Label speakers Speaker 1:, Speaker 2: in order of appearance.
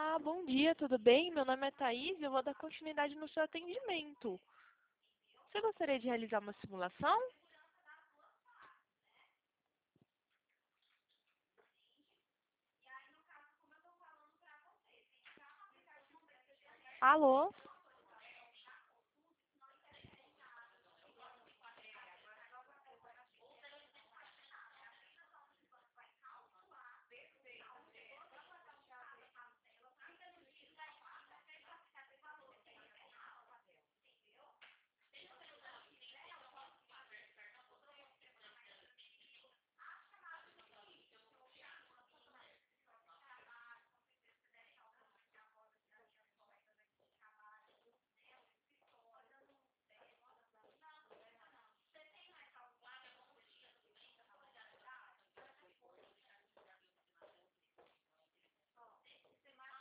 Speaker 1: Olá, bom dia, tudo bem? Meu nome é Thaís e eu vou dar continuidade no seu atendimento. Você gostaria de realizar uma simulação? Alô?